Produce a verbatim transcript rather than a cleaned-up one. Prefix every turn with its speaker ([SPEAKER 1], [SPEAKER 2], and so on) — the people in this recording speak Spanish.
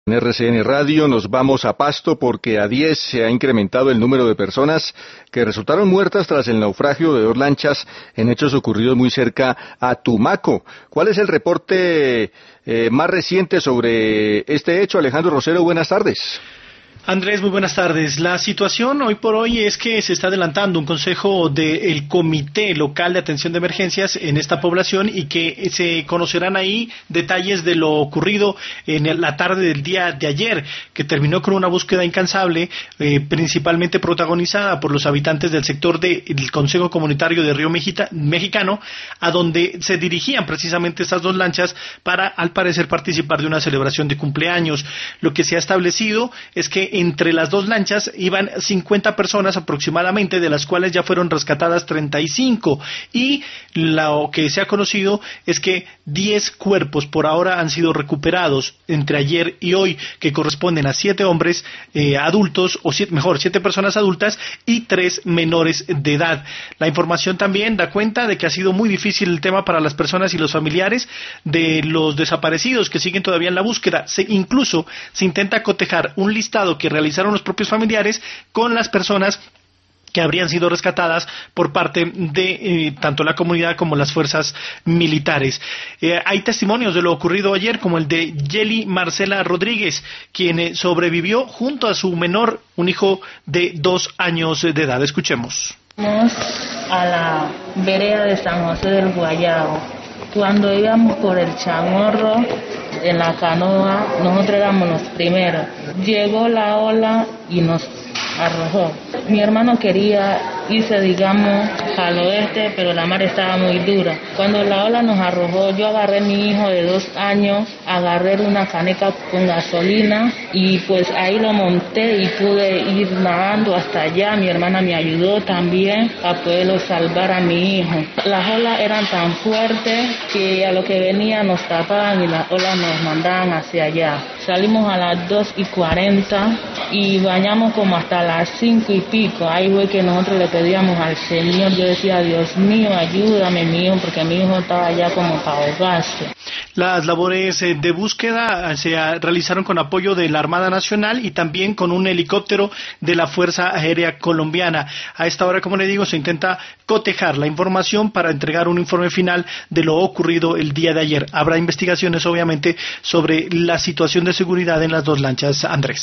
[SPEAKER 1] En R C N Radio nos vamos a Pasto porque a diez se ha incrementado el número de personas que resultaron muertas tras el naufragio de dos lanchas en hechos ocurridos muy cerca a Tumaco. ¿Cuál es el reporte eh, más reciente sobre este hecho? Alejandro Rosero, buenas tardes.
[SPEAKER 2] Andrés, muy buenas tardes. La situación hoy por hoy es que se está adelantando un consejo del Comité Local de Atención de Emergencias en esta población y que se conocerán ahí detalles de lo ocurrido en la tarde del día de ayer, que terminó con una búsqueda incansable, eh, principalmente protagonizada por los habitantes del sector del Consejo Comunitario de Río Mexita, Mexicano, a donde se dirigían precisamente estas dos lanchas para, al parecer, participar de una celebración de cumpleaños. Lo que se ha establecido es que entre las dos lanchas iban cincuenta personas aproximadamente, de las cuales ya fueron rescatadas treinta y cinco, y lo que se ha conocido es que diez cuerpos por ahora han sido recuperados entre ayer y hoy, que corresponden a siete hombres eh, adultos, o siete, mejor, siete personas adultas y tres menores de edad. La información también da cuenta de que ha sido muy difícil el tema para las personas y los familiares de los desaparecidos que siguen todavía en la búsqueda. Se, incluso se intenta cotejar un listado que realizaron los propios familiares con las personas que habrían sido rescatadas por parte de eh, tanto la comunidad como las fuerzas militares. Eh, hay testimonios de lo ocurrido ayer, como el de Yeli Marcela Rodríguez, quien eh, sobrevivió junto a su menor, un hijo de dos años de edad. Escuchemos.
[SPEAKER 3] Vamos a la vereda de San José del Guayabo. Cuando íbamos por el Chamorro, en la canoa, nosotros éramos los primeros. Llegó la ola y nos arrojó. Mi hermano quería irse, digamos, al oeste, pero la mar estaba muy dura. Cuando la ola nos arrojó, yo agarré a mi hijo de dos años, agarré una caneca con gasolina y pues ahí lo monté y pude ir nadando hasta allá. Mi hermana me ayudó también a poderlo salvar a mi hijo. Las olas eran tan fuertes que a lo que venía nos tapaban y las olas nos mandaban hacia allá. Salimos a las dos y cuarenta y bañamos como hasta las cinco y pico. Ahí fue que nosotros le pedíamos al Señor. Yo decía, Dios mío, ayúdame, mi hijo, porque mi hijo estaba ya como para ahogarse.
[SPEAKER 2] Las labores de búsqueda se realizaron con apoyo de la Armada Nacional y también con un helicóptero de la Fuerza Aérea Colombiana. A esta hora, como le digo, se intenta cotejar la información para entregar un informe final de lo ocurrido el día de ayer. Habrá investigaciones, obviamente, sobre la situación de seguridad en las dos lanchas, Andrés.